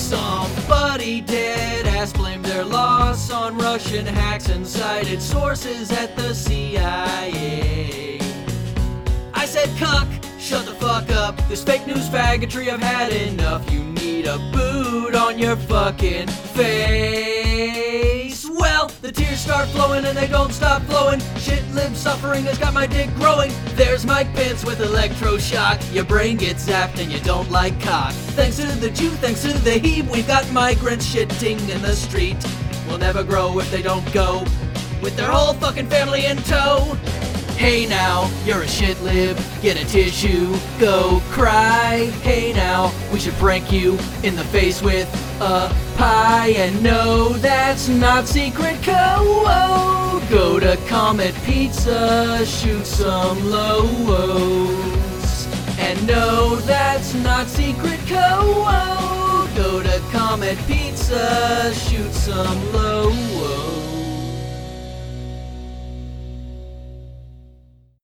Somebody dead ass blamed their loss on Russian hacks and cited sources at the CIA. I said, cuck, shut the fuck up. This fake news faggotry, I've had enough. You need a boot on your fucking face. Well, the tears start flowing and they don't stop flowing. Shit lib suffering has got my dick growing. There's Mike Pence with electroshock. Your brain gets zapped and you don't like cock. Thanks to the Jew, thanks to the he, we've got migrants shitting in the street. We'll never grow if they don't go with their whole fucking family in tow. Hey now, you're a shit lib, get a tissue, go cry. Hey now, we should prank you in the face with a pie. And no, that's not secret code. Go to Comet Pizza, shoot some lows. And no, that's not secret code. Go to Comet Pizza, shoot some lows.